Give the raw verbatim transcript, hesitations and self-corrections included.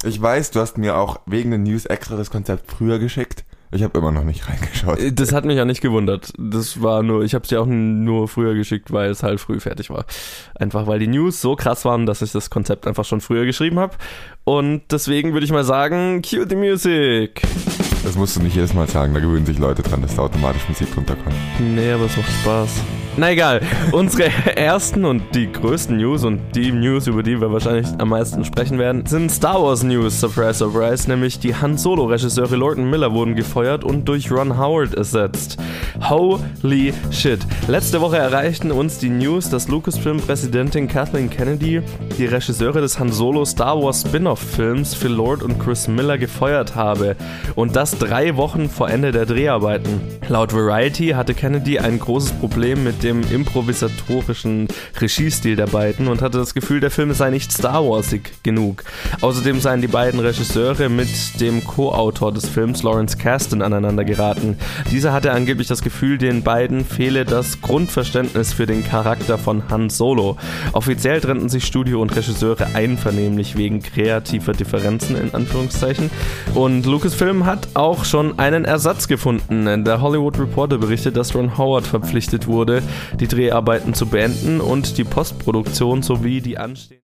Ich weiß, du hast mir auch wegen den News extra das Konzept früher geschickt. Ich habe immer noch nicht reingeschaut. Das hat mich ja nicht gewundert. Das war nur, ich habe es dir auch nur früher geschickt, weil es halt früh fertig war. Einfach weil die News so krass waren, dass ich das Konzept einfach schon früher geschrieben habe. Und deswegen würde ich mal sagen, cue the music. Das musst du nicht jedes Mal sagen, da gewöhnen sich Leute dran, dass da automatisch Musik drunter kommt. Nee, aber es macht Spaß. Na egal, unsere ersten und die größten News und die News, über die wir wahrscheinlich am meisten sprechen werden, sind Star Wars News, surprise, surprise, nämlich die Han Solo-Regisseure Lord und Miller wurden gefeuert und durch Ron Howard ersetzt. Holy shit. Letzte Woche erreichten uns die News, dass Lucasfilm-Präsidentin Kathleen Kennedy die Regisseure des Han Solo Star Wars Spin-off-Films Phil Lord und Chris Miller gefeuert habe. Und das drei Wochen vor Ende der Dreharbeiten. Laut Variety hatte Kennedy ein großes Problem mit dem improvisatorischen Regiestil der beiden und hatte das Gefühl, der Film sei nicht Star Warsig genug. Außerdem seien die beiden Regisseure mit dem Co-Autor des Films Lawrence Kasdan aneinander geraten. Dieser hatte angeblich das Gefühl, den beiden fehle das Grundverständnis für den Charakter von Han Solo. Offiziell trennten sich Studio und Regisseure einvernehmlich wegen kreativer Differenzen in Anführungszeichen und Lucasfilm hat auch schon einen Ersatz gefunden. Der Hollywood Reporter berichtet, dass Ron Howard verpflichtet wurde, die Dreharbeiten zu beenden und die Postproduktion sowie die anstehenden